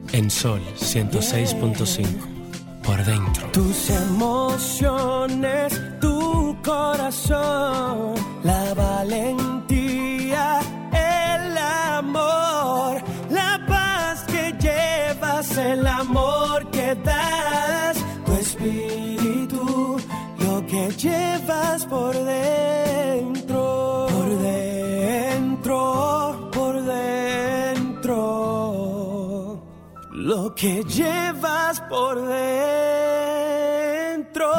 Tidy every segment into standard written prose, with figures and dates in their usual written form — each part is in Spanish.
En Sol 106.5, por dentro. Tus emociones, tu corazón, la valentía, el amor, la paz que llevas, el amor que das, tu espíritu, lo que llevas por dentro, por dentro, por dentro, lo que llevas por dentro.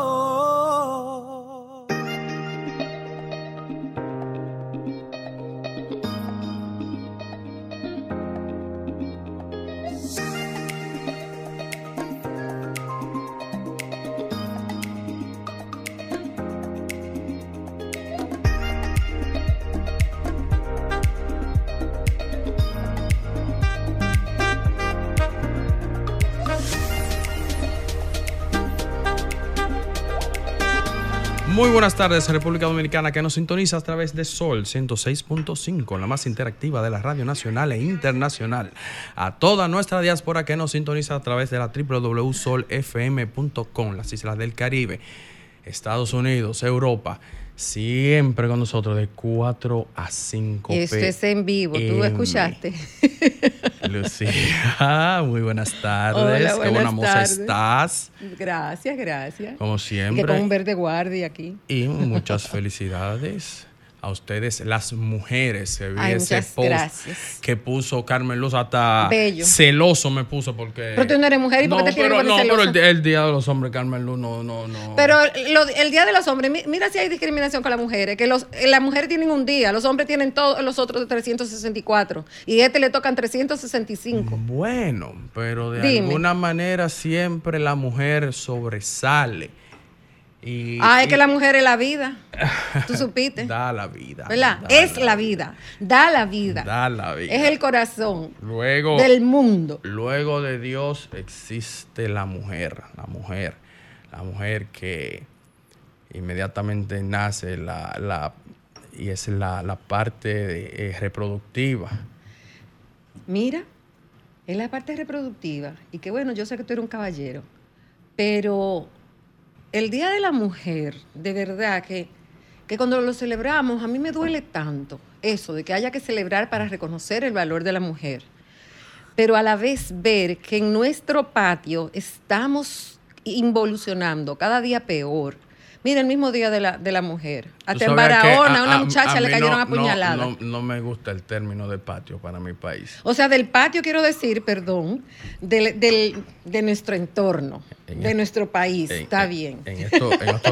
Muy buenas tardes, República Dominicana, que nos sintoniza a través de Sol 106.5, la más interactiva de la radio nacional e internacional. A toda nuestra diáspora que nos sintoniza a través de la www.solfm.com, las Islas del Caribe, Estados Unidos, Europa, siempre con nosotros de 4 a 5 p.m. Esto es en vivo, ¿tú escuchaste? Lucía, muy buenas tardes. Hola, qué buena moza tardes. estás. Gracias, gracias. Como siempre. Y que con un verde guardia aquí. Y muchas felicidades a ustedes, las mujeres. Que vi ese muchas post gracias. que puso Carmen Luz, hasta bello. Celoso me puso porque... Pero tú no eres mujer, ¿y por qué te tienes que poner celoso? Pero el Día de los Hombres, Carmen Luz, no. Pero el Día de los Hombres, mira si hay discriminación con las mujeres, que las mujeres tienen un día, los hombres tienen todos los otros de 364, y le tocan 365. Bueno, pero de alguna manera siempre la mujer sobresale. Es que la mujer es la vida. Tú supiste. Da la vida. ¿Verdad? Es la vida. Da la vida. Da la vida. Es el corazón luego, del mundo. Luego de Dios existe la mujer. La mujer que inmediatamente nace y es la parte reproductiva. Mira, es la parte reproductiva. Y que bueno, yo sé que tú eres un caballero, pero el Día de la Mujer, de verdad que cuando lo celebramos, a mí me duele tanto eso, de que haya que celebrar para reconocer el valor de la mujer. Pero a la vez ver que en nuestro patio estamos involucionando cada día peor. Mira, el mismo Día de la Mujer. Hasta en Barahona, a una muchacha le cayeron apuñaladas. No me gusta el término de patio para mi país. O sea, del patio quiero decir, perdón, de nuestro entorno, de nuestro país. Está bien. En estos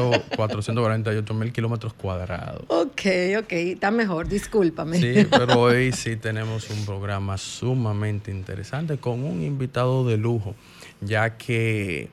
448,000 kilómetros cuadrados. Ok, está mejor, discúlpame. Sí, pero hoy sí tenemos un programa sumamente interesante con un invitado de lujo, ya que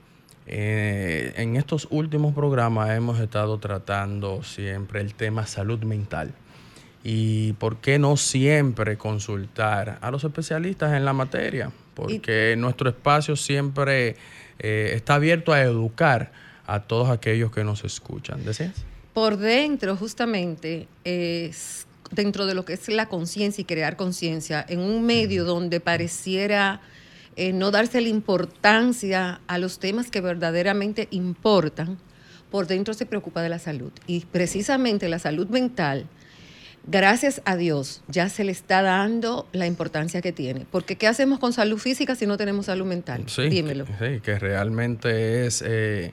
en estos últimos programas hemos estado tratando siempre el tema salud mental. Y por qué no siempre consultar a los especialistas en la materia, porque nuestro espacio siempre está abierto a educar a todos aquellos que nos escuchan. ¿Decías? Por dentro, justamente, es dentro de lo que es la conciencia y crear conciencia, en un medio donde pareciera no darse la importancia a los temas que verdaderamente importan, por dentro se preocupa de la salud. Y precisamente la salud mental, gracias a Dios, ya se le está dando la importancia que tiene. Porque ¿qué hacemos con salud física si no tenemos salud mental? Sí, dímelo. Sí, que realmente es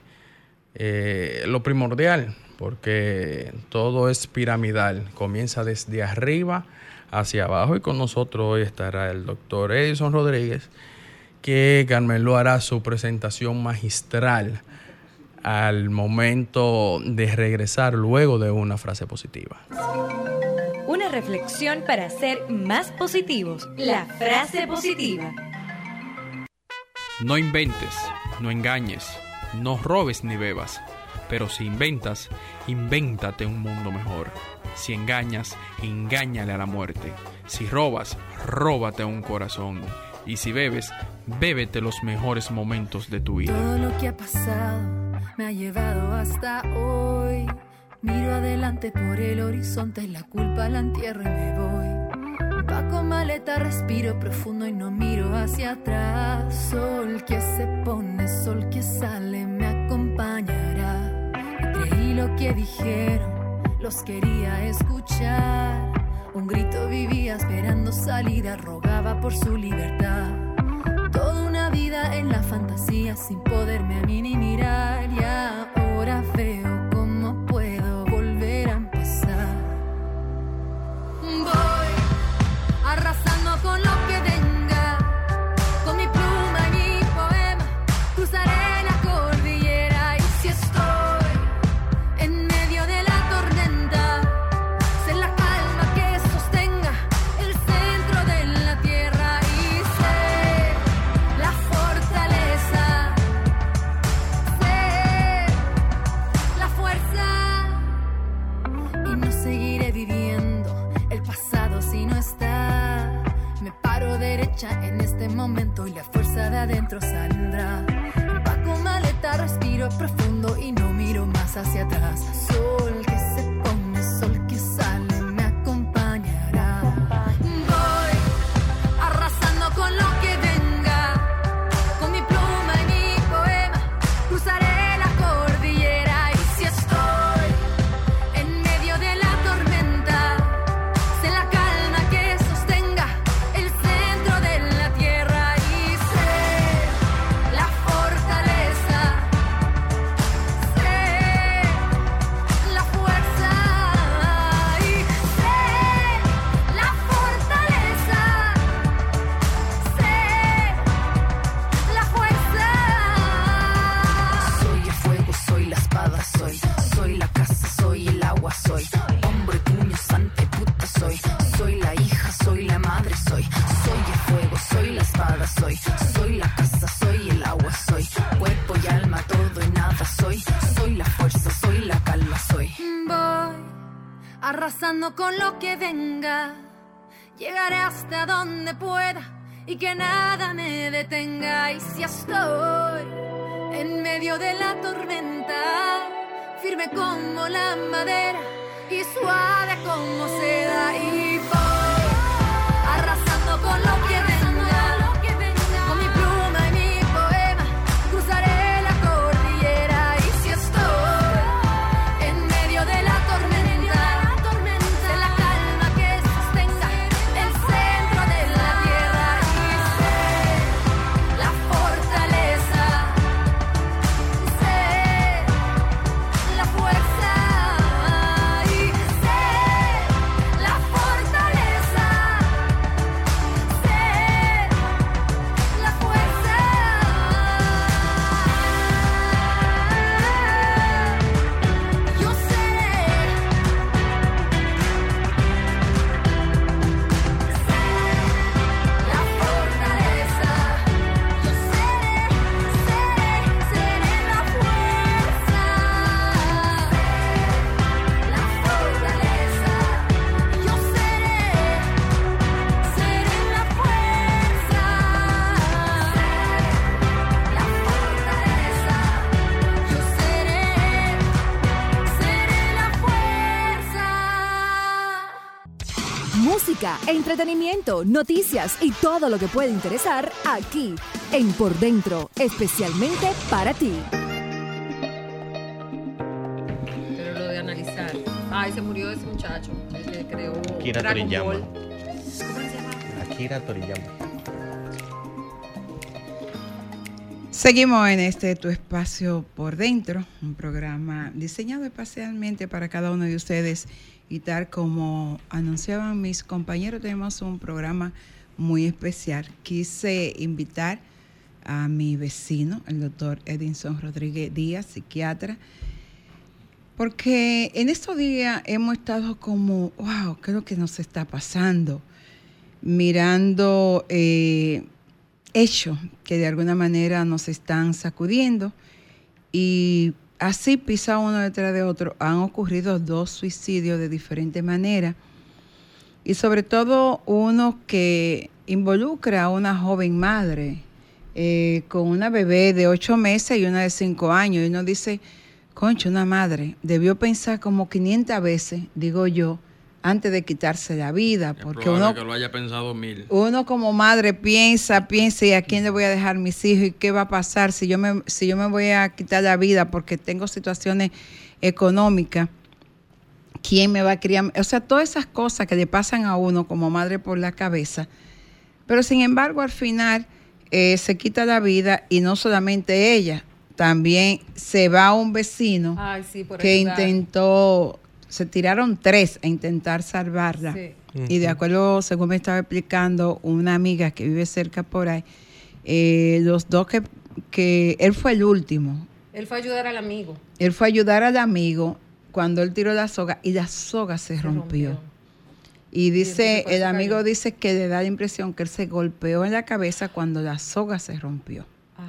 lo primordial, porque todo es piramidal, comienza desde arriba hacia abajo. Y con nosotros hoy estará el doctor Edison Rodríguez, que Carmen Luz hará su presentación magistral al momento de regresar luego de una frase positiva. Una reflexión para ser más positivos. La frase positiva. No inventes, no engañes, no robes ni bebas. Pero si inventas, invéntate un mundo mejor. Si engañas, engáñale a la muerte. Si robas, róbate un corazón. Y si bebes, bébete los mejores momentos de tu vida. Todo lo que ha pasado me ha llevado hasta hoy. Miro adelante por el horizonte, la culpa la entierro y me voy. Empaco maleta, respiro profundo y no miro hacia atrás. Sol que se pone, sol que sale, me acompañará. Y creí lo que dijeron, los quería escuchar. Un grito vivía esperando salida, rogaba por su libertad. Toda una vida en la fantasía sin poderme a mí ni mirar. Y ahora veo cómo puedo volver a empezar. Voy arrasando con lo que venga, con mi pluma y mi poema, cruzaré la cordillera. Y si estoy en medio de la tormenta, sé la calma que sostenga el centro de la tierra. Y sé la fortaleza, sé la fuerza. Y no seguiré viviendo el pasado si no está. Me paro derecha en este momento y la fuerza de adentro saldrá. Empaco maleta, respiro profundo y no miro más hacia atrás. Sol que se pone, sol que sale, me acompañará. Voy arrasando con lo que venga, con mi pluma y mi poema, cruzaré la cordillera. Y si estoy en medio de la tormenta, sé la calma que sostenga el centro de la tierra. Y sé la fortaleza, sé la fuerza. Y sé la fortaleza, sé la fuerza. Soy el fuego, soy la espada, soy la casa, soy el agua, soy hombre, puño, santa y puta, soy la hija, soy la madre, soy el fuego, soy la espada, soy la casa, soy el agua, soy cuerpo y alma, todo y nada, soy la fuerza, soy la calma, soy. Voy arrasando con lo que venga, llegaré hasta donde pueda y que nada me detenga. Y si estoy en medio de la tormenta, firme como la madera y suave como seda. Y voy arrasando con lo que venga, con mi pluma y mi poema, cruzaré la cordillera. Y si estoy en medio de la tormenta, sé la calma que sostenga el centro de la tierra. Y sé la fortaleza, sé la fuerza. Y sé la fortaleza, sé la fuerza. Yo seré la fortaleza, yo seré la fuerza. La fortaleza, yo seré la fuerza. La fortaleza, yo seré la fuerza. Música, entretenimiento, noticias y todo lo que puede interesar aquí en Por Dentro, especialmente para ti. Pero lo de analizar. Ay, se murió ese muchacho, el que creó Akira Dragon Toriyama. Ball. ¿Cómo se llama? Akira Toriyama. Seguimos en este Tu Espacio Por Dentro, un programa diseñado especialmente para cada uno de ustedes. Y tal como anunciaban mis compañeros, tenemos un programa muy especial. Quise invitar a mi vecino, el doctor Edinson Rodríguez Díaz, psiquiatra, porque en estos días hemos estado como, wow, ¿qué es lo que nos está pasando? Mirando hechos que de alguna manera nos están sacudiendo, y así, pisado uno detrás de otro, han ocurrido 2 suicidios de diferente manera, y sobre todo uno que involucra a una joven madre con una bebé de 8 meses y una de 5 años. Y uno dice, concho, una madre debió pensar como 500 veces, digo yo, antes de quitarse la vida, porque probable uno que lo haya pensado 1000. Uno como madre piensa y a quién le voy a dejar mis hijos y qué va a pasar si yo me voy a quitar la vida porque tengo situaciones económicas. ¿Quién me va a criar? O sea, todas esas cosas que le pasan a uno como madre por la cabeza. Pero sin embargo, al final se quita la vida y no solamente ella, también se va un vecino que intentó, se tiraron 3 a intentar salvarla. Sí. Y de acuerdo, según me estaba explicando una amiga que vive cerca por ahí, los 2 que él fue el último. Él fue a ayudar al amigo. Él fue a ayudar al amigo cuando él tiró la soga y la soga se rompió. Y dice, el amigo dice que le da la impresión que él se golpeó en la cabeza cuando la soga se rompió.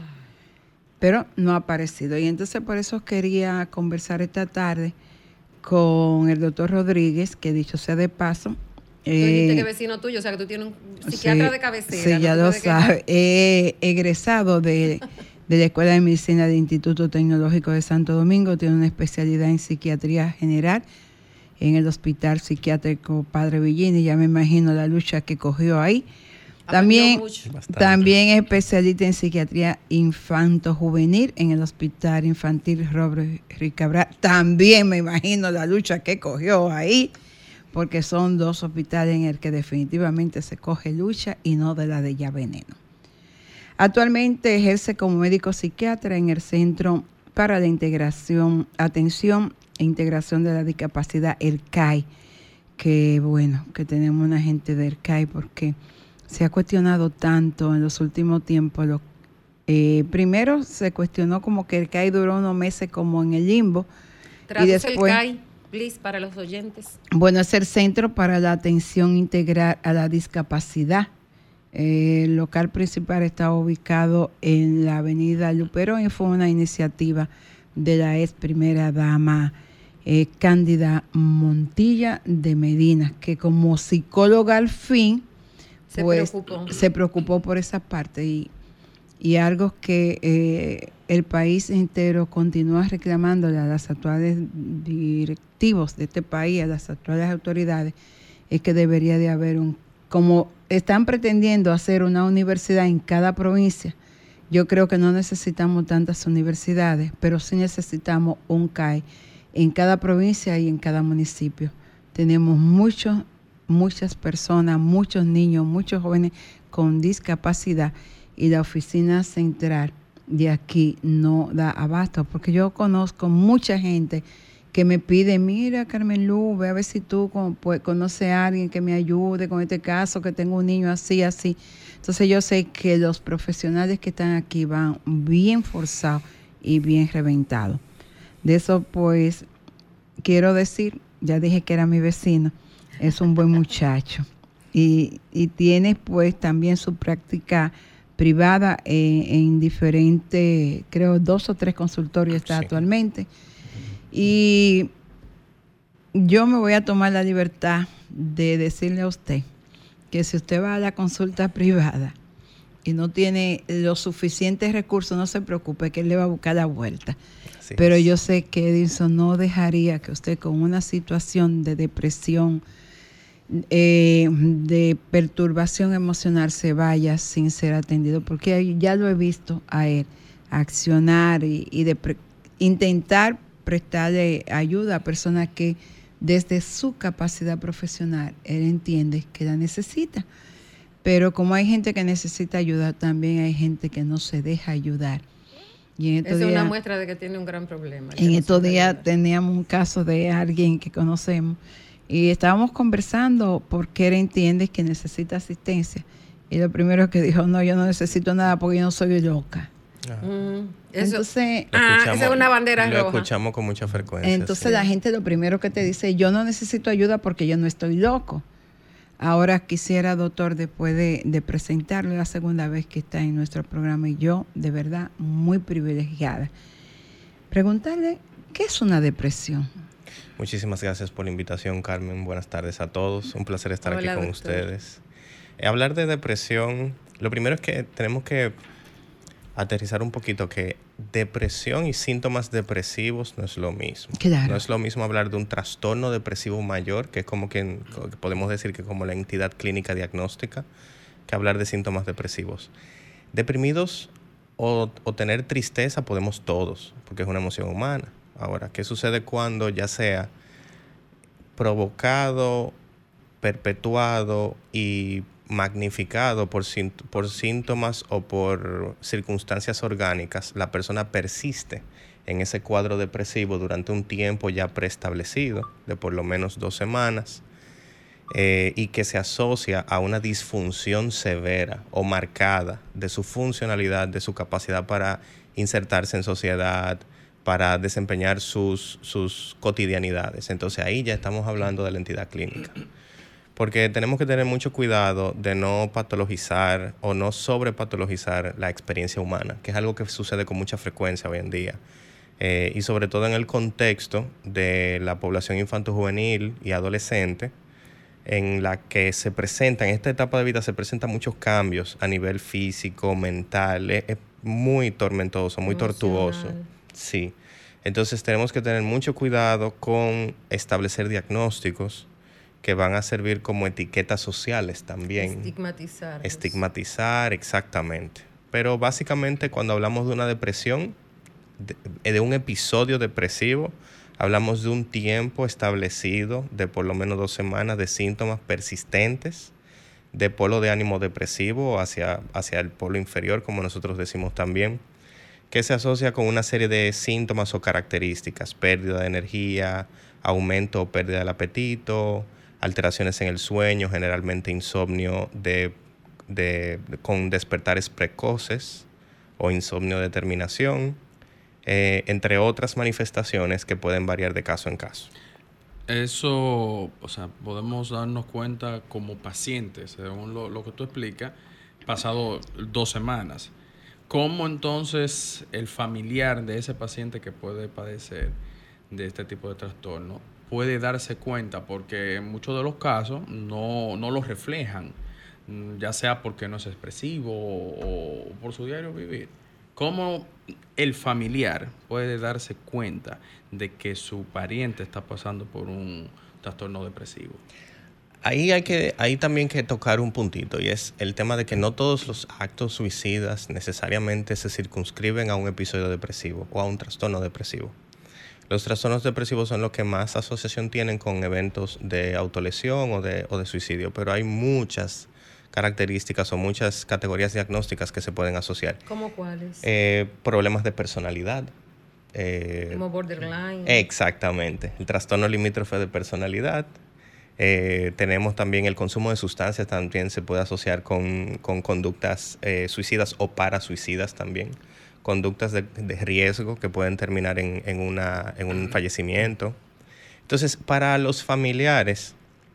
Pero no ha aparecido. Y entonces por eso quería conversar esta tarde con el doctor Rodríguez, que dicho sea de paso, tú dijiste que vecino tuyo, o sea que tú tienes un psiquiatra de cabecera. Sí, ya lo sabe. Egresado de la Escuela de Medicina del Instituto Tecnológico de Santo Domingo, tiene una especialidad en psiquiatría general en el Hospital Psiquiátrico Padre Villini. Ya me imagino la lucha que cogió ahí. También es especialista en psiquiatría infanto-juvenil en el Hospital Infantil Robert Ricabral. También me imagino la lucha que cogió ahí, porque son 2 hospitales en el que definitivamente se coge lucha y no de la de Ya Veneno. Actualmente ejerce como médico psiquiatra en el Centro para la Atención e Integración de la Discapacidad, el CAI, que bueno, que tenemos una gente del CAI porque se ha cuestionado tanto en los últimos tiempos. Primero se cuestionó como que el CAI duró unos meses como en el limbo. Traduce y después, el CAI, please, para los oyentes. Bueno, es el Centro para la Atención Integral a la Discapacidad. El local principal está ubicado en la avenida Luperón y fue una iniciativa de la ex primera dama Cándida de Medina, que como psicóloga al fin se preocupó por esa parte y algo que el país entero continúa reclamándole a los actuales directivos de este país, a las actuales autoridades, es que debería de haber como están pretendiendo hacer una universidad en cada provincia. Yo creo que no necesitamos tantas universidades, pero sí necesitamos un CAI en cada provincia y en cada municipio. Tenemos muchas personas, muchos niños, muchos jóvenes con discapacidad y la oficina central de aquí no da abasto, porque yo conozco mucha gente que me pide, mira Carmen Luz, ve a ver si tú conoces a alguien que me ayude con este caso, que tengo un niño así. Entonces yo sé que los profesionales que están aquí van bien forzados y bien reventados. De eso pues quiero decir, ya dije que era mi vecino, es un buen muchacho y tiene pues también su práctica privada en diferentes, creo 2 o 3 consultorios está actualmente. Y yo me voy a tomar la libertad de decirle a usted que si usted va a la consulta privada y no tiene los suficientes recursos, no se preocupe, que él le va a buscar la vuelta. Así Pero es. Yo sé que Edison no dejaría que usted con una situación de depresión, de perturbación emocional se vaya sin ser atendido, porque ya lo he visto a él accionar y intentar prestarle ayuda a personas que desde su capacidad profesional él entiende que la necesita. Pero como hay gente que necesita ayuda, también hay gente que no se deja ayudar. Y esa es una muestra de que tiene un gran problema. En estos días teníamos un caso de alguien que conocemos y estábamos conversando porque él entiende que necesita asistencia. Y lo primero que dijo, no, yo no necesito nada porque yo no soy loca. Entonces, esa es una bandera roja. Lo escuchamos con mucha frecuencia. Entonces la gente lo primero que te dice, yo no necesito ayuda porque yo no estoy loco. Ahora quisiera, doctor, después de presentarle la segunda vez que está en nuestro programa y yo, de verdad, muy privilegiada, preguntarle, ¿qué es una depresión? Muchísimas gracias por la invitación, Carmen. Buenas tardes a todos. Un placer estar aquí con ustedes. Hablar de depresión, lo primero es que tenemos que aterrizar un poquito que depresión y síntomas depresivos no es lo mismo. Claro. No es lo mismo hablar de un trastorno depresivo mayor, que es como que podemos decir que como la entidad clínica diagnóstica, que hablar de síntomas depresivos. Deprimidos o tener tristeza podemos todos, porque es una emoción humana. Ahora, ¿qué sucede cuando ya sea provocado, perpetuado y magnificado por síntomas o por circunstancias orgánicas, la persona persiste en ese cuadro depresivo durante un tiempo ya preestablecido, de por lo menos 2 semanas, y que se asocia a una disfunción severa o marcada de su funcionalidad, de su capacidad para insertarse en sociedad, para desempeñar sus cotidianidades. Entonces ahí ya estamos hablando de la entidad clínica. Porque tenemos que tener mucho cuidado de no patologizar o no sobrepatologizar la experiencia humana, que es algo que sucede con mucha frecuencia hoy en día. Y sobre todo en el contexto de la población infanto-juvenil y adolescente, en la que se presentan, en esta etapa de vida se presentan muchos cambios a nivel físico, mental. Es muy tormentoso, muy tortuoso. Sí. Entonces tenemos que tener mucho cuidado con establecer diagnósticos que van a servir como etiquetas sociales también. Estigmatizar, exactamente. Pero básicamente cuando hablamos de una depresión, de un episodio depresivo, hablamos de un tiempo establecido de por lo menos 2 semanas de síntomas persistentes de polo de ánimo depresivo hacia el polo inferior, como nosotros decimos también, que se asocia con una serie de síntomas o características: pérdida de energía, aumento o pérdida del apetito, alteraciones en el sueño, generalmente insomnio con despertares precoces o insomnio de terminación, entre otras manifestaciones que pueden variar de caso en caso. Eso, o sea, podemos darnos cuenta como pacientes, según lo que tú explicas, pasado 2 semanas. ¿Cómo entonces el familiar de ese paciente que puede padecer de este tipo de trastorno puede darse cuenta? Porque en muchos de los casos no lo reflejan, ya sea porque no es expresivo o por su diario vivir. ¿Cómo el familiar puede darse cuenta de que su pariente está pasando por un trastorno depresivo? Ahí también hay que tocar un puntito, y es el tema de que no todos los actos suicidas necesariamente se circunscriben a un episodio depresivo o a un trastorno depresivo. Los trastornos depresivos son los que más asociación tienen con eventos de autolesión o de suicidio, pero hay muchas características o muchas categorías diagnósticas que se pueden asociar. ¿Cómo cuáles? Problemas de personalidad. Como borderline. Exactamente. El trastorno limítrofe de personalidad. Tenemos también el consumo de sustancias, también se puede asociar con conductas suicidas o parasuicidas también. Conductas de riesgo que pueden terminar en un fallecimiento. Entonces, para los familiares,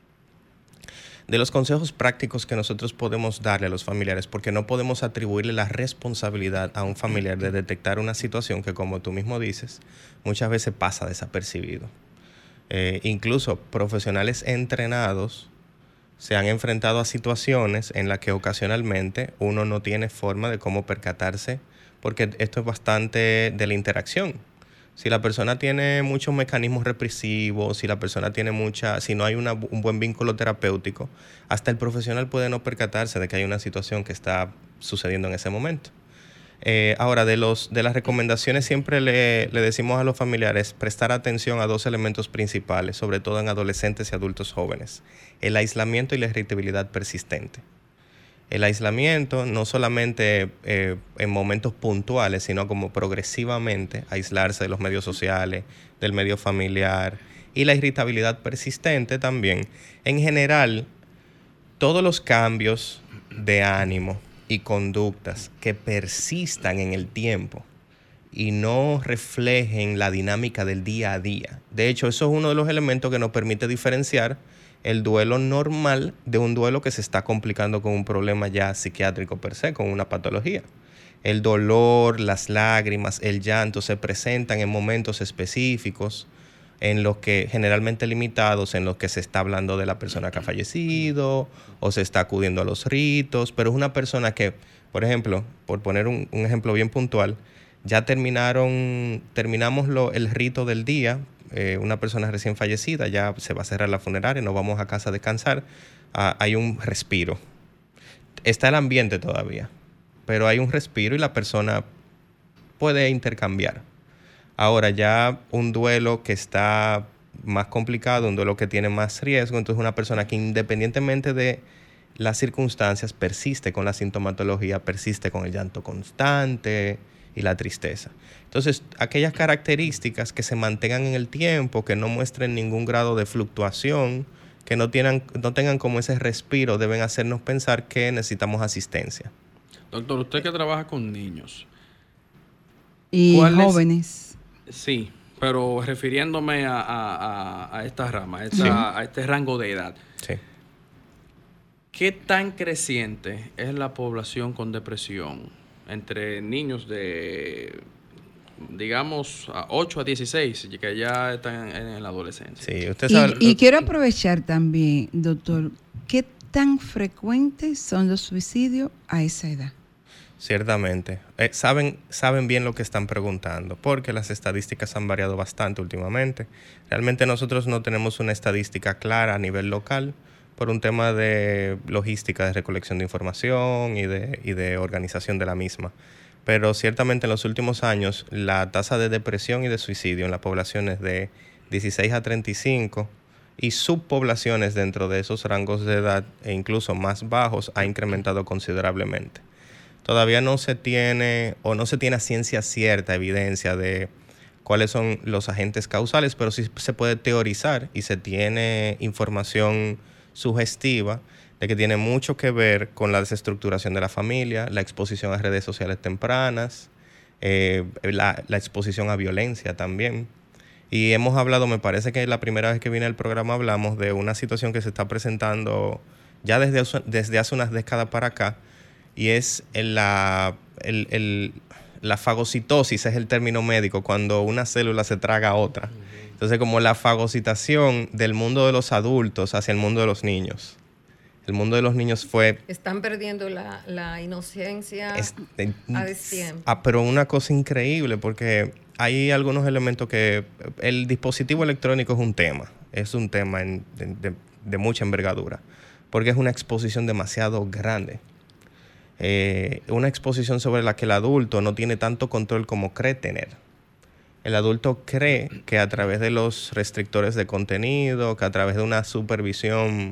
de los consejos prácticos que nosotros podemos darle a los familiares, porque no podemos atribuirle la responsabilidad a un familiar de detectar una situación que, como tú mismo dices, muchas veces pasa desapercibido. Incluso profesionales entrenados se han enfrentado a situaciones en las que ocasionalmente uno no tiene forma de cómo percatarse, porque esto es bastante de la interacción. Si la persona tiene muchos mecanismos represivos, si la persona tiene si no hay un buen vínculo terapéutico, hasta el profesional puede no percatarse de que hay una situación que está sucediendo en ese momento. Ahora, de las recomendaciones siempre le decimos a los familiares prestar atención a 2 elementos principales, sobre todo en adolescentes y adultos jóvenes: el aislamiento y la irritabilidad persistente. El aislamiento, no solamente en momentos puntuales, sino como progresivamente aislarse de los medios sociales, del medio familiar, y la irritabilidad persistente también. En general, todos los cambios de ánimo y conductas que persistan en el tiempo y no reflejen la dinámica del día a día. De hecho, eso es uno de los elementos que nos permite diferenciar el duelo normal de un duelo que se está complicando con un problema ya psiquiátrico per se, con una patología. El dolor, las lágrimas, el llanto se presentan en momentos específicos, en los que generalmente limitados, en los que se está hablando de la persona que ha fallecido o se está acudiendo a los ritos, pero es una persona que, Por ejemplo, por poner un ejemplo bien puntual, ya terminamos el rito del día. Una persona recién fallecida, ya se va a cerrar la funeraria, nos vamos a casa a descansar. Hay un respiro. Está el ambiente todavía, pero hay un respiro y la persona puede intercambiar. Ahora ya un duelo que está más complicado, un duelo que tiene más riesgo, entonces una persona que independientemente de las circunstancias persiste con la sintomatología, persiste con el llanto constante y la tristeza. Entonces, aquellas características que se mantengan en el tiempo, que no muestren ningún grado de fluctuación, que no tengan como ese respiro, deben hacernos pensar que necesitamos asistencia. Doctor, usted que trabaja con niños. Y jóvenes. Sí, pero refiriéndome a esta rama, a este rango de edad. Sí. ¿Qué tan creciente es la población con depresión entre niños de, digamos, a 8 a 16, que ya están en la adolescencia? Sí, usted sabe. Y quiero aprovechar también, doctor, ¿qué tan frecuentes son los suicidios a esa edad? Ciertamente. Saben bien lo que están preguntando, porque las estadísticas han variado bastante últimamente. Realmente nosotros no tenemos una estadística clara a nivel local por un tema de logística, de recolección de información y de organización de la misma. Pero ciertamente en los últimos años la tasa de depresión y de suicidio en la población es de 16 a 35 y subpoblaciones dentro de esos rangos de edad e incluso más bajos ha incrementado considerablemente. Todavía no se tiene a ciencia cierta evidencia de cuáles son los agentes causales, pero sí se puede teorizar y se tiene información sugestiva de que tiene mucho que ver con la desestructuración de la familia, la exposición a redes sociales tempranas, la exposición a violencia también. Y hemos hablado, me parece que la primera vez que vine al programa hablamos de una situación que se está presentando ya desde hace unas décadas para acá, y es la fagocitosis, es el término médico, cuando una célula se traga a otra. Entonces, como la fagocitación del mundo de los adultos hacia el mundo de los niños. El mundo de los niños fue... Están perdiendo la inocencia a destiempo. Pero una cosa increíble, porque hay algunos elementos que... El dispositivo electrónico es un tema de mucha envergadura, porque es una exposición demasiado grande. Una exposición sobre la que el adulto no tiene tanto control como cree tener. El adulto cree que a través de los restrictores de contenido, que a través de una supervisión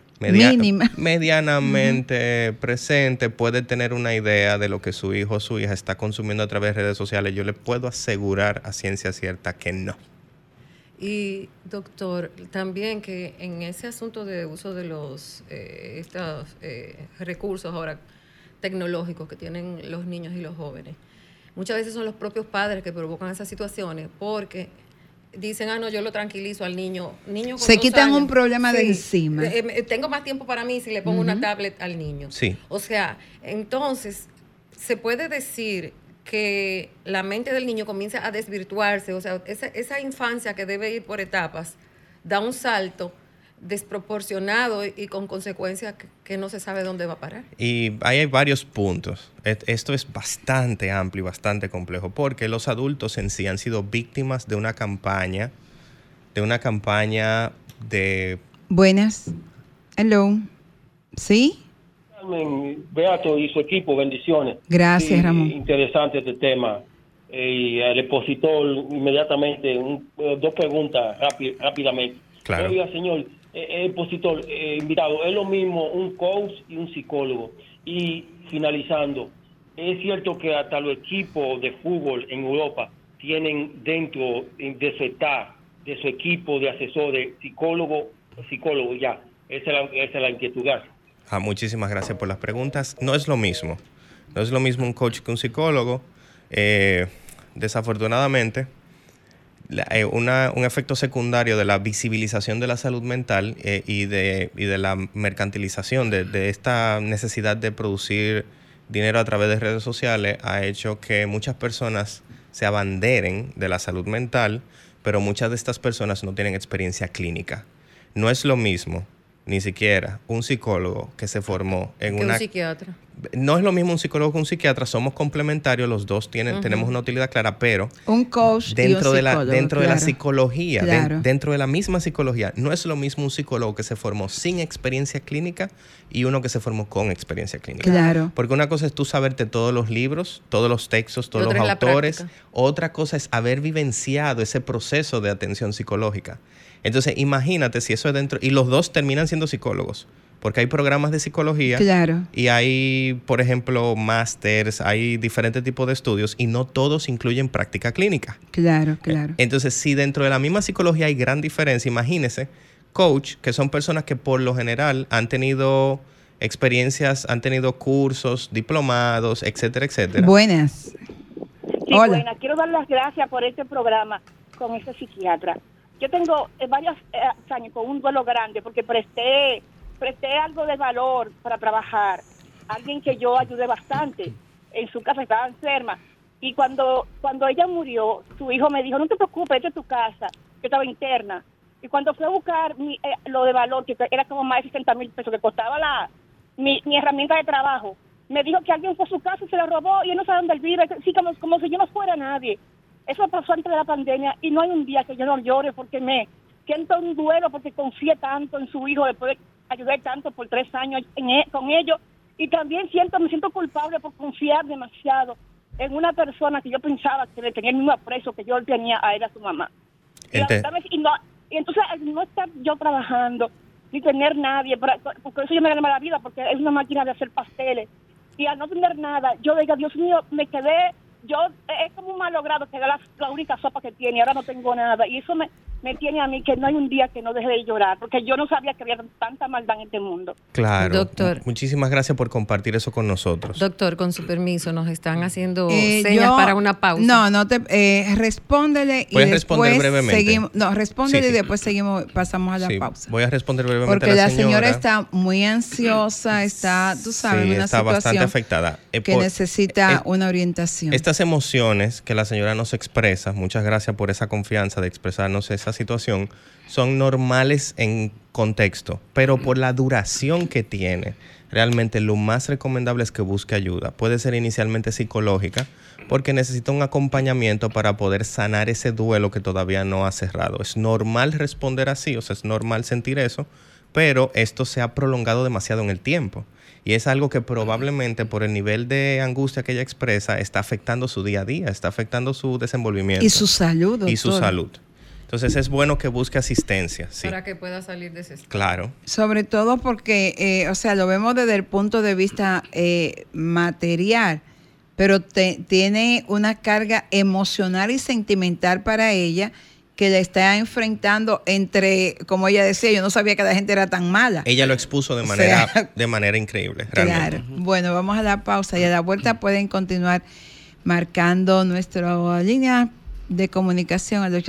medianamente presente, puede tener una idea de lo que su hijo o su hija está consumiendo a través de redes sociales. Yo le puedo asegurar a ciencia cierta que no. Y, doctor, también que en ese asunto de uso de estos recursos ahora tecnológicos que tienen los niños y los jóvenes, muchas veces son los propios padres que provocan esas situaciones porque dicen, no, yo lo tranquilizo al niño con se quitan 2 años, un problema de encima. Tengo más tiempo para mí si le pongo una tablet al niño. Sí. O sea, entonces se puede decir que la mente del niño comienza a desvirtuarse, o sea, esa infancia que debe ir por etapas da un salto desproporcionado y con consecuencias que no se sabe dónde va a parar. Y ahí hay varios puntos. Esto es bastante amplio y bastante complejo, porque los adultos en sí han sido víctimas de una campaña de... Buenas. Hello. ¿Sí? Beato y su equipo, bendiciones. Gracias, sí, Ramón. Interesante este tema. Y el expositor, inmediatamente, 2 preguntas rápidamente. Claro. Oiga, señor, el expositor, invitado, es lo mismo un coach y un psicólogo. Y finalizando, es cierto que hasta los equipos de fútbol en Europa tienen dentro de su staff, de su equipo de asesores, psicólogo, ya. Esa es la inquietud. Gracias. Muchísimas gracias por las preguntas. No es lo mismo. No es lo mismo un coach que un psicólogo. Desafortunadamente, un efecto secundario de la visibilización de la salud mental y de la mercantilización de esta necesidad de producir dinero a través de redes sociales ha hecho que muchas personas se abanderen de la salud mental, pero muchas de estas personas no tienen experiencia clínica. No es lo mismo, ni siquiera, un psicólogo que se formó en un psiquiatra. no es lo mismo un psicólogo que un psiquiatra, somos complementarios, los dos tenemos una utilidad clara, pero un coach dentro y un psicólogo, de la psicología, claro. Dentro de la misma psicología, no es lo mismo un psicólogo que se formó sin experiencia clínica y uno que se formó con experiencia clínica. Claro. Porque una cosa es tú saberte todos los libros, todos los textos, todos los autores. Otra cosa es haber vivenciado ese proceso de atención psicológica. Entonces, imagínate si eso es dentro... Y los dos terminan siendo psicólogos. Porque hay programas de psicología. Claro. Y hay, por ejemplo, másters, hay diferentes tipos de estudios y no todos incluyen práctica clínica. Claro. Entonces, si dentro de la misma psicología hay gran diferencia, imagínese, coach, que son personas que por lo general han tenido experiencias, han tenido cursos, diplomados, etcétera, etcétera. Buenas. Sí, hola. Buenas. Quiero dar las gracias por este programa con ese psiquiatra. Yo tengo varios años con un duelo grande porque presté algo de valor para trabajar. Alguien que yo ayudé bastante. En su casa estaba enferma. Y cuando ella murió, su hijo me dijo, no te preocupes, esta es tu casa. Yo estaba interna. Y cuando fui a buscar lo de valor, que era como más de 60,000 pesos, que costaba mi herramienta de trabajo, me dijo que alguien fue a su casa y se la robó y él no sabe dónde él vive. Sí, como si yo no fuera nadie. Eso pasó antes de la pandemia y no hay un día que yo no llore porque me siento un duelo porque confié tanto en su hijo después de ayudar tanto por 3 años con ellos. Y también me siento culpable por confiar demasiado en una persona que yo pensaba que le tenía el mismo aprecio que yo tenía a él, a su mamá. Y entonces, al no estar yo trabajando, ni tener nadie, porque eso yo me gané la vida, porque es una máquina de hacer pasteles. Y al no tener nada, yo digo, Dios mío, me quedé, es como un malogrado que era la única sopa que tiene, y ahora no tengo nada. Y eso me tiene a mí que no hay un día que no deje de llorar, porque yo no sabía que había tanta maldad en este mundo. Claro. Doctor. Muchísimas gracias por compartir eso con nosotros. Doctor, con su permiso, nos están haciendo señas para una pausa. Respóndele y Puedes después responder brevemente. seguimos. No, respóndele Sí. y después pasamos a la pausa. Voy a responder brevemente Porque a la señora está muy ansiosa, está, tú sabes, en una está bastante situación afectada. que necesita una orientación. Estas emociones que la señora nos expresa, muchas gracias por esa confianza de expresarnos esa situación, son normales en contexto, pero por la duración que tiene, realmente lo más recomendable es que busque ayuda. Puede ser inicialmente psicológica, porque necesita un acompañamiento para poder sanar ese duelo que todavía no ha cerrado. Es normal responder así, o sea, es normal sentir eso, pero esto se ha prolongado demasiado en el tiempo. Y es algo que probablemente por el nivel de angustia que ella expresa está afectando su día a día, está afectando su desenvolvimiento. Y su salud, doctor. Y su salud. Entonces es bueno que busque asistencia. Sí. Para que pueda salir de ese estado. Claro. Sobre todo porque, lo vemos desde el punto de vista material, pero tiene una carga emocional y sentimental para ella que la está enfrentando como ella decía, yo no sabía que la gente era tan mala. Ella lo expuso de manera increíble, realmente. Claro. Bueno, vamos a la pausa y a la vuelta pueden continuar marcando nuestra línea de comunicación al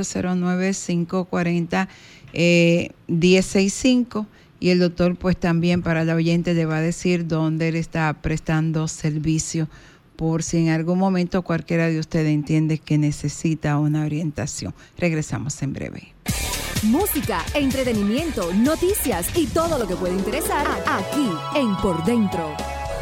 809-540-1065 y el doctor pues también para la oyente le va a decir dónde él está prestando servicio por si en algún momento cualquiera de ustedes entiende que necesita una orientación. Regresamos en breve. Música, entretenimiento, noticias y todo lo que puede interesar aquí en Por Dentro.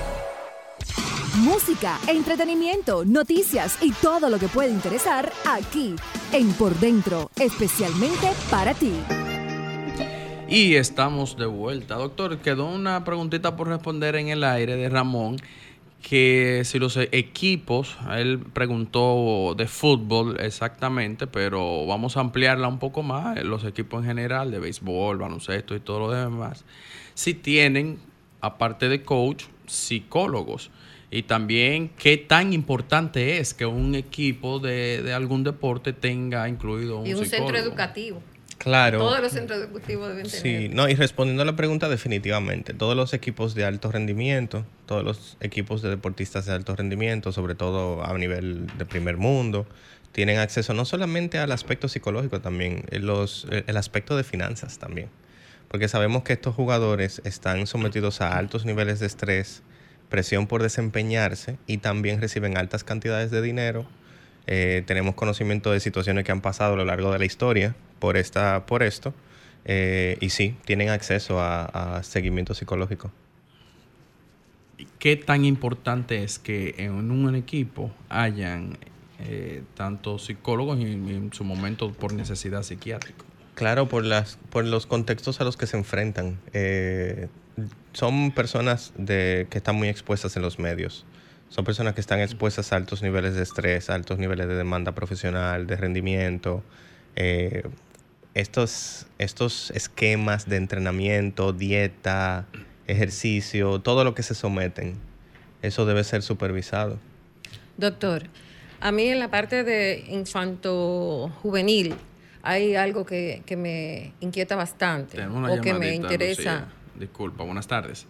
Música, entretenimiento, noticias y todo lo que puede interesar aquí en Por Dentro, especialmente para ti. Y estamos de vuelta. Doctor, quedó una preguntita por responder en el aire de Ramón, que si los equipos, él preguntó de fútbol exactamente, pero vamos a ampliarla un poco más, los equipos en general, de béisbol, baloncesto y todo lo demás, si tienen, aparte de coach, psicólogos. Y también qué tan importante es que un equipo de algún deporte tenga incluido un psicólogo. Y un centro educativo. Claro. Todos los centros educativos deben tener. Sí, no, y respondiendo a la pregunta, definitivamente, todos los equipos de alto rendimiento, todos los equipos de deportistas de alto rendimiento, sobre todo a nivel de primer mundo, tienen acceso no solamente al aspecto psicológico, también el aspecto de finanzas también. Porque sabemos que estos jugadores están sometidos a altos niveles de estrés, presión por desempeñarse y también reciben altas cantidades de dinero. Tenemos conocimiento de situaciones que han pasado a lo largo de la historia por esto. Y sí, tienen acceso a seguimiento psicológico. ¿qué tan importante es que en un equipo hayan tanto psicólogos y en su momento por necesidad psiquiátrica? Claro, por los contextos a los que se enfrentan. Son personas que están muy expuestas en los medios. Son personas que están expuestas a altos niveles de estrés, a altos niveles de demanda profesional, de rendimiento. Estos esquemas de entrenamiento, dieta, ejercicio, todo lo que se someten, eso debe ser supervisado. Doctor, a mí en la parte de infanto-juvenil hay algo que me inquieta bastante o que me interesa. Lucía. Disculpa, buenas tardes.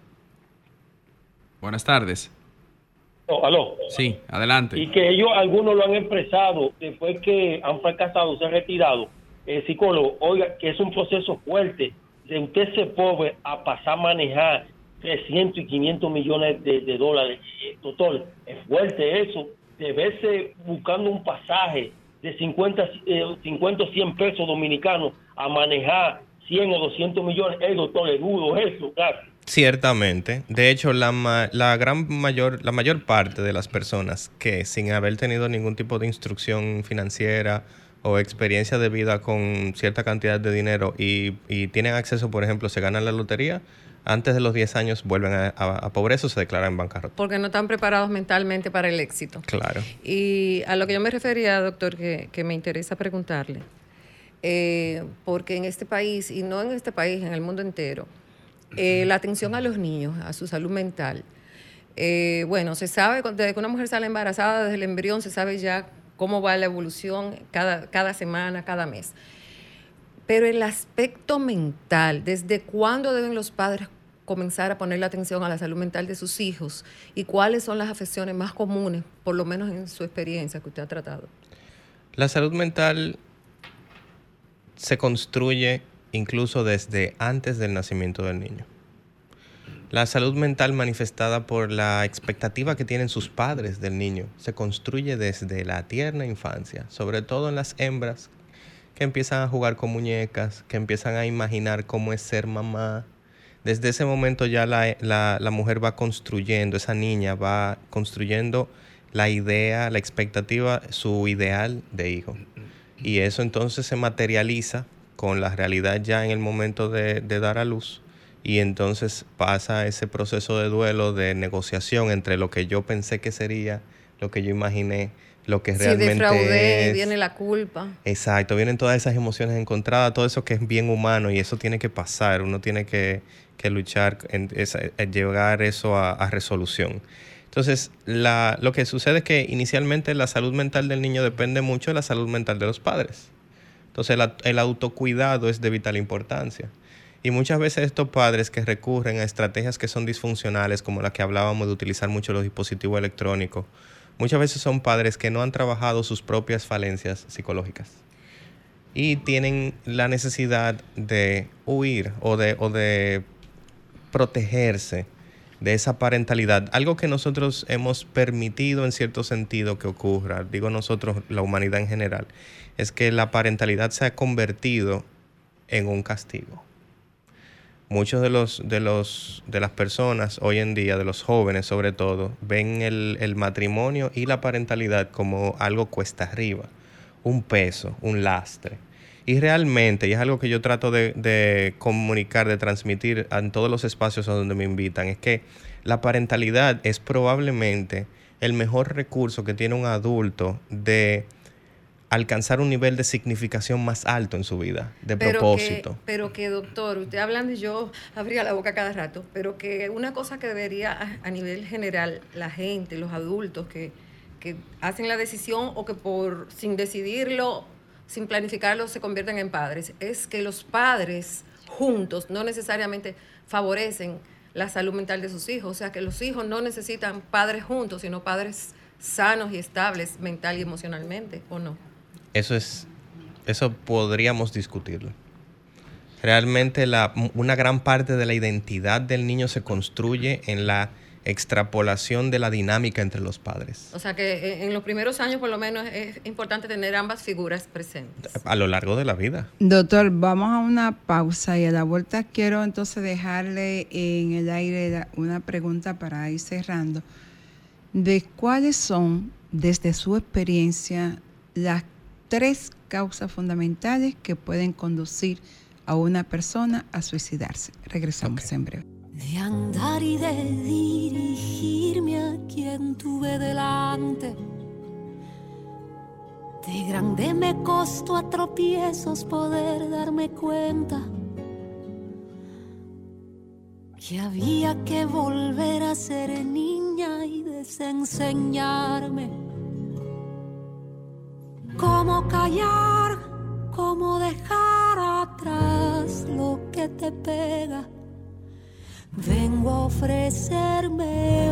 Buenas tardes. Oh, aló. Sí, adelante. Y que ellos, algunos lo han expresado, después que han fracasado, se han retirado. El psicólogo, oiga, que es un proceso fuerte, de usted ser pobre a pasar a manejar 300 y 500 millones de dólares. Doctor, es fuerte eso, de verse buscando un pasaje de 50 o 100 pesos dominicanos a manejar 100 o 200 millones. Doctor, es duro eso, gracias. Ciertamente. De hecho, la mayor parte de las personas que sin haber tenido ningún tipo de instrucción financiera o experiencia de vida con cierta cantidad de dinero y tienen acceso, por ejemplo, se ganan la lotería, antes de los 10 años vuelven a pobreza o se declaran en bancarrota. Porque no están preparados mentalmente para el éxito. Claro. Y a lo que yo me refería, doctor, que me interesa preguntarle, porque en este país, y no en este país, en el mundo entero, la atención a los niños, a su salud mental, bueno, se sabe, desde que una mujer sale embarazada, desde el embrión, se sabe ya cómo va la evolución cada semana, cada mes. Pero el aspecto mental, ¿desde cuándo deben los padres comenzar a poner la atención a la salud mental de sus hijos? ¿Y cuáles son las afecciones más comunes, por lo menos en su experiencia que usted ha tratado? La salud mental se construye incluso desde antes del nacimiento del niño. La salud mental manifestada por la expectativa que tienen sus padres del niño se construye desde la tierna infancia, sobre todo en las hembras que empiezan a jugar con muñecas, que empiezan a imaginar cómo es ser mamá. Desde ese momento ya la mujer va construyendo, esa niña va construyendo la idea, la expectativa, su ideal de hijo. Y eso entonces se materializa con la realidad ya en el momento de dar a luz. Y entonces pasa ese proceso de duelo, de negociación entre lo que yo pensé que sería, lo que yo imaginé, lo que realmente defraudé, es. Viene la culpa. Exacto, vienen todas esas emociones encontradas, todo eso que es bien humano y eso tiene que pasar, uno tiene que luchar en llegar eso a resolución. Entonces, lo que sucede es que inicialmente la salud mental del niño depende mucho de la salud mental de los padres. Entonces, el autocuidado es de vital importancia. Y muchas veces estos padres que recurren a estrategias que son disfuncionales, como la que hablábamos de utilizar mucho los dispositivos electrónicos, muchas veces son padres que no han trabajado sus propias falencias psicológicas y tienen la necesidad de huir o de protegerse de esa parentalidad, algo que nosotros hemos permitido en cierto sentido que ocurra, digo nosotros, la humanidad en general, es que la parentalidad se ha convertido en un castigo. Muchos de las personas hoy en día, de los jóvenes sobre todo, ven el matrimonio y la parentalidad como algo cuesta arriba, un peso, un lastre. Y realmente, y es algo que yo trato de comunicar, de transmitir en todos los espacios a donde me invitan, es que la parentalidad es probablemente el mejor recurso que tiene un adulto de alcanzar un nivel de significación más alto en su vida, de propósito. Pero que, doctor, usted hablando y yo abría la boca cada rato, pero que una cosa que debería a nivel general la gente, los adultos que hacen la decisión o que sin decidirlo, sin planificarlo, se convierten en padres, es que los padres juntos no necesariamente favorecen la salud mental de sus hijos. O sea, que los hijos no necesitan padres juntos, sino padres sanos y estables mental y emocionalmente, ¿o no? Eso podríamos discutirlo. Realmente una gran parte de la identidad del niño se construye en la extrapolación de la dinámica entre los padres. O sea que en los primeros años por lo menos es importante tener ambas figuras presentes. A lo largo de la vida. Doctor, vamos a una pausa y a la vuelta quiero entonces dejarle en el aire una pregunta para ir cerrando. ¿De cuáles son, desde su experiencia, las 3 causas fundamentales que pueden conducir a una persona a suicidarse? Regresamos en breve. De andar y de dirigirme a quien tuve delante. De grande me costó a tropiezos poder darme cuenta que había que volver a ser niña y desenseñarme cómo callar, cómo dejar atrás lo que te pega. Vengo a ofrecerme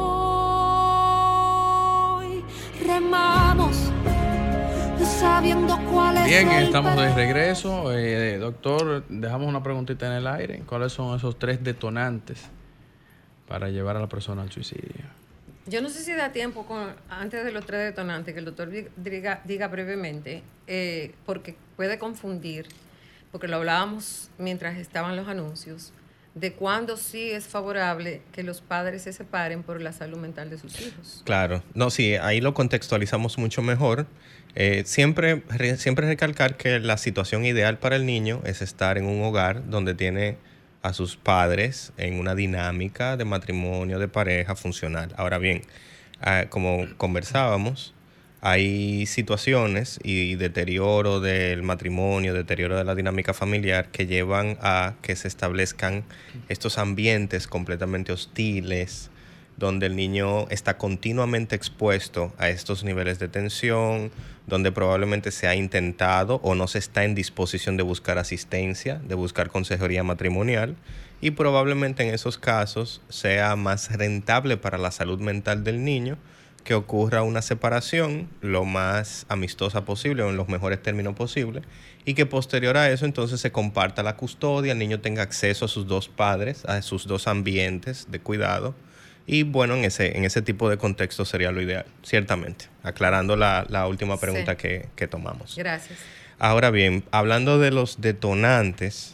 hoy. Remamos sabiendo cuál es. Bien, estamos de regreso. Doctor, dejamos una preguntita en el aire. ¿Cuáles son esos 3 detonantes para llevar a la persona al suicidio? Yo no sé si da tiempo, antes de los 3 detonantes, que el doctor diga brevemente, porque puede confundir, porque lo hablábamos mientras estaban los anuncios, de cuándo sí es favorable que los padres se separen por la salud mental de sus hijos. Claro, no, sí, ahí lo contextualizamos mucho mejor. Siempre recalcar que la situación ideal para el niño es estar en un hogar donde tiene a sus padres en una dinámica de matrimonio, de pareja funcional. Ahora bien, como conversábamos, hay situaciones y deterioro del matrimonio, deterioro de la dinámica familiar que llevan a que se establezcan estos ambientes completamente hostiles, donde el niño está continuamente expuesto a estos niveles de tensión, donde probablemente se ha intentado o no se está en disposición de buscar asistencia, de buscar consejería matrimonial, y probablemente en esos casos sea más rentable para la salud mental del niño que ocurra una separación lo más amistosa posible o en los mejores términos posibles, y que posterior a eso entonces se comparta la custodia, el niño tenga acceso a sus 2 padres, a sus 2 ambientes de cuidado. Y bueno, en ese tipo de contexto sería lo ideal, ciertamente. Aclarando la última pregunta que tomamos. Gracias. Ahora bien, hablando de los detonantes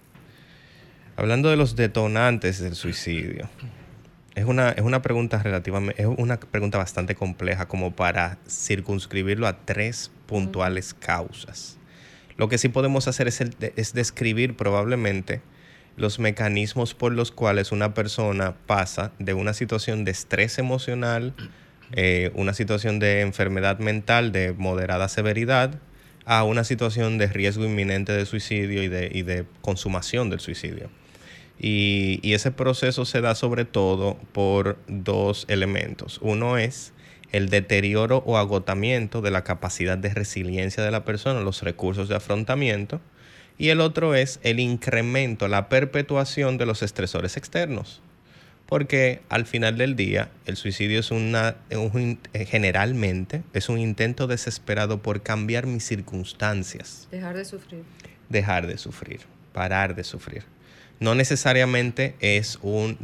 del suicidio, es una pregunta bastante compleja como para circunscribirlo a 3 puntuales causas. Lo que sí podemos hacer es describir probablemente los mecanismos por los cuales una persona pasa de una situación de estrés emocional, una situación de enfermedad mental de moderada severidad, a una situación de riesgo inminente de suicidio y de consumación del suicidio. Y ese proceso se da sobre todo por 2 elementos. Uno es el deterioro o agotamiento de la capacidad de resiliencia de la persona, los recursos de afrontamiento. Y el otro es el incremento, la perpetuación de los estresores externos. Porque al final del día, el suicidio generalmente es un intento desesperado por cambiar mis circunstancias. Dejar de sufrir. Parar de sufrir. No necesariamente es un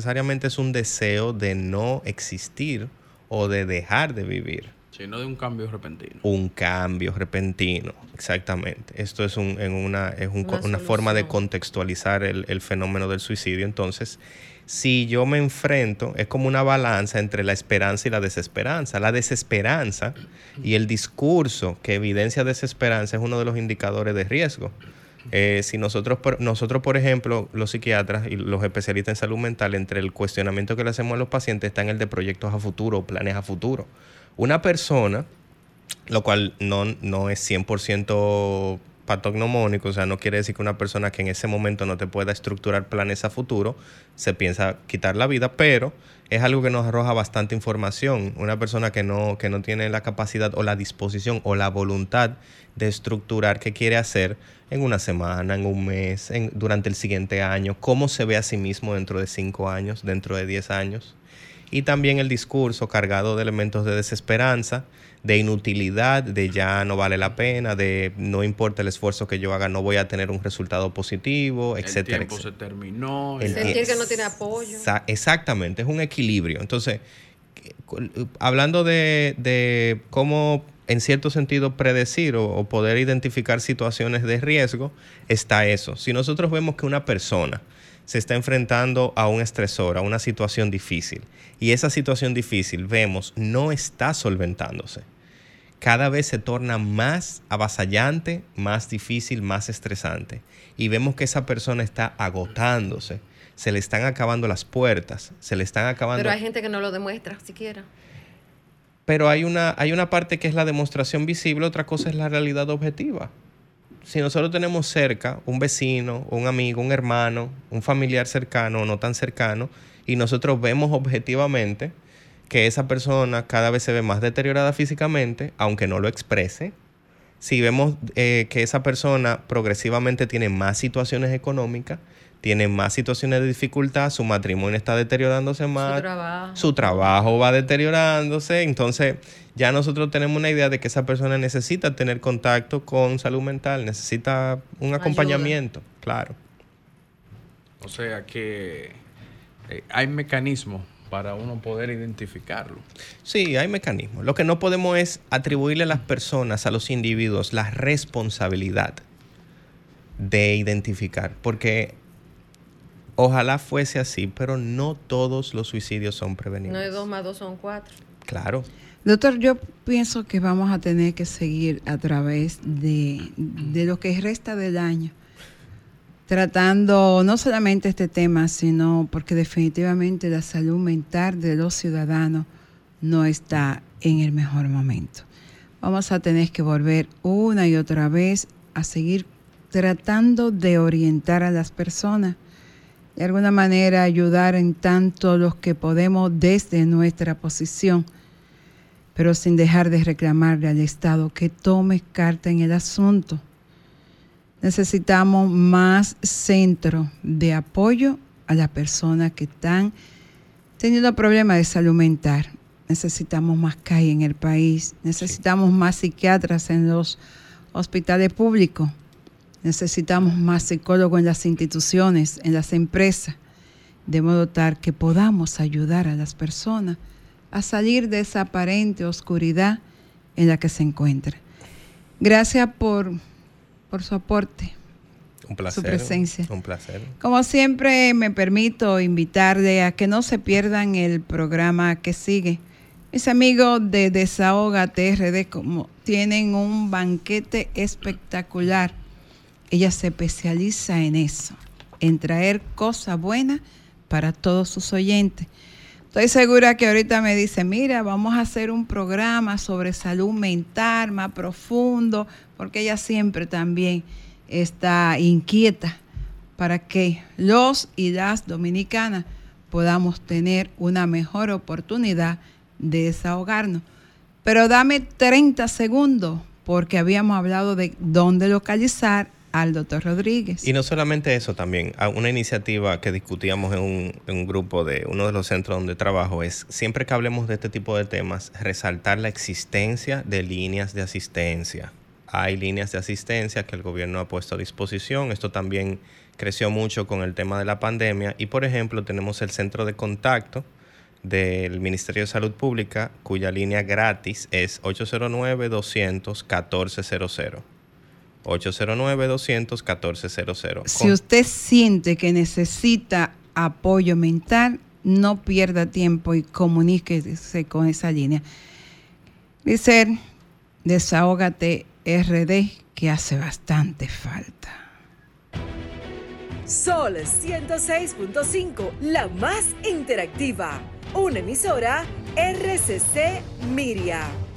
deseo de no existir o de dejar de vivir. Sino de un cambio repentino. Un cambio repentino, exactamente. Esto es una forma de contextualizar el fenómeno del suicidio. Entonces, si yo me enfrento, es como una balanza entre la esperanza y la desesperanza. La desesperanza y el discurso que evidencia desesperanza es uno de los indicadores de riesgo. Si nosotros, por ejemplo, los psiquiatras y los especialistas en salud mental, entre el cuestionamiento que le hacemos a los pacientes está en el de proyectos a futuro, planes a futuro. Una persona, lo cual no es 100% patognomónico, o sea, no quiere decir que una persona que en ese momento no te pueda estructurar planes a futuro se piensa quitar la vida, pero es algo que nos arroja bastante información. Una persona que no tiene la capacidad o la disposición o la voluntad de estructurar qué quiere hacer en una semana, en un mes, durante el siguiente año, cómo se ve a sí mismo dentro de 5 años, dentro de 10 años. Y también el discurso cargado de elementos de desesperanza, de inutilidad, de ya no vale la pena, de no importa el esfuerzo que yo haga, no voy a tener un resultado positivo, etcétera. El tiempo se terminó. Sentir que no tiene apoyo. Exactamente, es un equilibrio. Entonces, hablando de cómo en cierto sentido predecir o poder identificar situaciones de riesgo, está eso. Si nosotros vemos que una persona se está enfrentando a un estresor, a una situación difícil, y esa situación difícil vemos no está solventándose, cada vez se torna más avasallante, más difícil, más estresante, y vemos que esa persona está agotándose, se le están acabando las puertas, se le están acabando... Pero hay gente que no lo demuestra siquiera. Pero hay una parte que es la demostración visible, otra cosa es la realidad objetiva. Si nosotros tenemos cerca un vecino, un amigo, un hermano, un familiar cercano o no tan cercano, y nosotros vemos objetivamente que esa persona cada vez se ve más deteriorada físicamente, aunque no lo exprese, si vemos que esa persona progresivamente tiene más situaciones económicas, tiene más situaciones de dificultad, su matrimonio está deteriorándose más, su trabajo va deteriorándose, entonces ya nosotros tenemos una idea de que esa persona necesita tener contacto con salud mental, necesita un acompañamiento, claro. O sea que hay mecanismos para uno poder identificarlo. Sí, hay mecanismos. Lo que no podemos es atribuirle a las personas, a los individuos, la responsabilidad de identificar, porque ojalá fuese así, pero no todos los suicidios son prevenibles. No es 2 más 2 son 4. Claro. Doctor, yo pienso que vamos a tener que seguir a través de lo que resta del año, tratando no solamente este tema, sino porque definitivamente la salud mental de los ciudadanos no está en el mejor momento. Vamos a tener que volver una y otra vez a seguir tratando de orientar a las personas, de alguna manera ayudar en tanto los que podemos desde nuestra posición, pero sin dejar de reclamarle al Estado que tome carta en el asunto. Necesitamos más centro de apoyo a las personas que están teniendo problemas de salud mental. Necesitamos más CAI en el país, necesitamos más psiquiatras en los hospitales públicos, necesitamos más psicólogos en las instituciones, en las empresas, de modo tal que podamos ayudar a las personas a salir de esa aparente oscuridad en la que se encuentra. Gracias por su aporte, un placer, su presencia. Un placer. Como siempre, me permito invitarle a que no se pierdan el programa que sigue. Mis amigos de Desahógate RD como tienen un banquete espectacular. Ella se especializa en eso, en traer cosas buenas para todos sus oyentes. Estoy segura que ahorita me dice, mira, vamos a hacer un programa sobre salud mental más profundo, porque ella siempre también está inquieta para que los y las dominicanas podamos tener una mejor oportunidad de desahogarnos. Pero dame 30 segundos, porque habíamos hablado de dónde localizar al doctor Rodríguez. Y no solamente eso, también una iniciativa que discutíamos en un grupo de uno de los centros donde trabajo es, siempre que hablemos de este tipo de temas, resaltar la existencia de líneas de asistencia. Hay líneas de asistencia que el gobierno ha puesto a disposición. Esto también creció mucho con el tema de la pandemia y, por ejemplo, tenemos el centro de contacto del Ministerio de Salud Pública, cuya línea gratis es 809-200-1400. 809-200-1400. Si usted siente que necesita apoyo mental, no pierda tiempo y comuníquese con esa línea. Dice, Desahógate RD, que hace bastante falta. Sol 106.5, la más interactiva. Una emisora RCC Miria.